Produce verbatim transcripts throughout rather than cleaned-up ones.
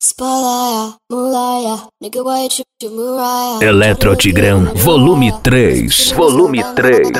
Eletro Tigrão, volume três. Volume três.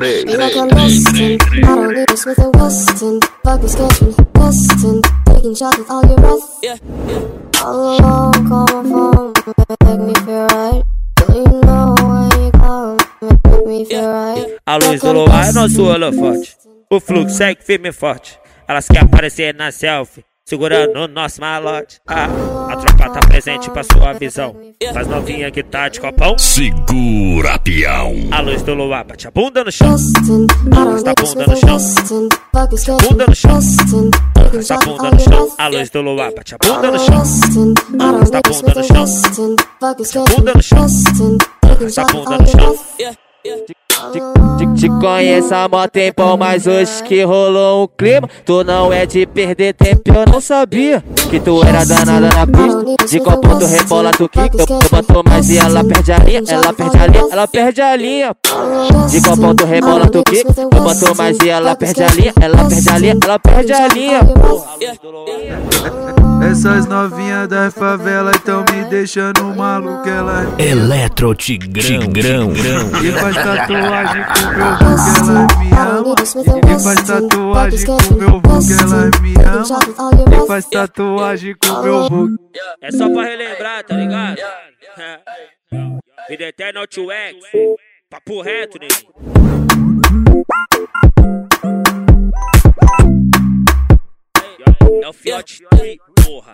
A luz do luar é nosso holofote. O fluxo segue firme e forte. Elas querem aparecer na selfie, segurando o nosso malote. Ah, a tropa tá presente pra sua visão. Faz novinha que tá de copão. Segura, peão. A luz do luar bate a bunda no chão. Arrasta a bunda no chão. Bunda no chão. Arrasta a bunda no chão. A luz do luar bate a bunda no chão. Arrasta a bunda no chão. Bunda no chão. Arrasta a bunda no chão. Te, te, te conheço há mó tempão, mas hoje que rolou um clima. Tu não é de perder tempo, eu não sabia que tu era danada na pista. De qual ponto rebola tu quica, eu, eu boto mais e ela perde a linha. Ela perde a linha, ela perde a linha. De qual ponto rebola tu quica, eu boto mais e ela perde a linha. Ela perde a linha, ela perde a linha. Essas novinhas da favela então me deixando maluco, ela Eletro Tigrão, Tigrão. E faz tatuagem com meu vulgo, ela me ama. E faz tatuagem com meu vulgo, ela me ama. E faz tatuagem com meu vulgo. É só pra relembrar, tá ligado? Vida eterna to X. Papo reto, neguinho. É o Fiote, porra.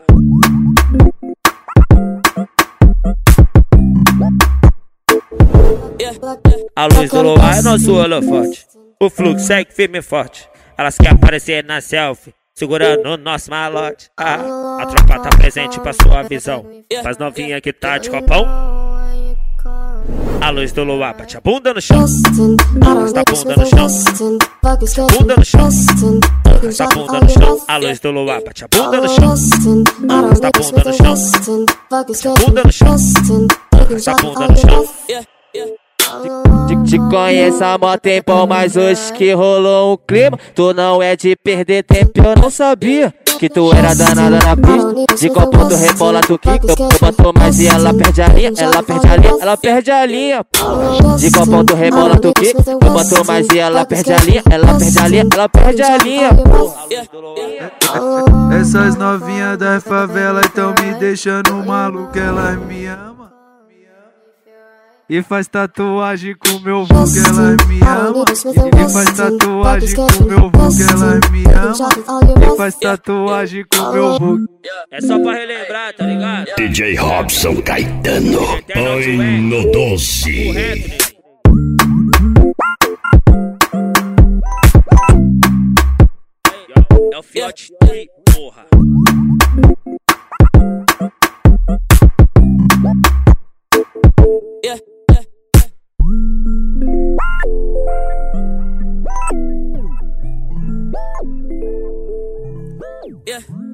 A luz do luar é nosso holofote. O fluxo segue firme e forte. Elas querem aparecer na selfie, segurando o nosso malote. Ah, a tropa tá presente pra sua visão. Faz novinha que tá de copão. A luz do luar bate a bunda no chão. Arrasta a bunda no chão. Bunda no chão. Arrasta a bunda no chão. A luz do luar bate a bunda no chão. Arrasta a bunda no chão. Bunda no chão. Arrasta a bunda no chão. Te, te conheço há mó tempão, mas hoje que rolou um clima. Tu não é de perder tempo, eu não sabia que tu era danada na pista. De qual ponto rebola tu quica, eu, eu boto mais e ela perde a linha. Ela perde a linha, ela perde a linha. De qual ponto rebola tu quica, eu boto mais e ela perde a linha. Ela perde a linha, ela perde a linha. Essas novinhas da favela então me deixando maluco, ela me ama. E faz tatuagem com meu vulgo, ela me ama. E faz tatuagem com meu vulgo, ela me ama. E faz tatuagem com meu vulgo. É só pra relembrar, tá ligado? D J Robson Caetano, põe no doze. É o Fiote, porra. Yeah. Yeah.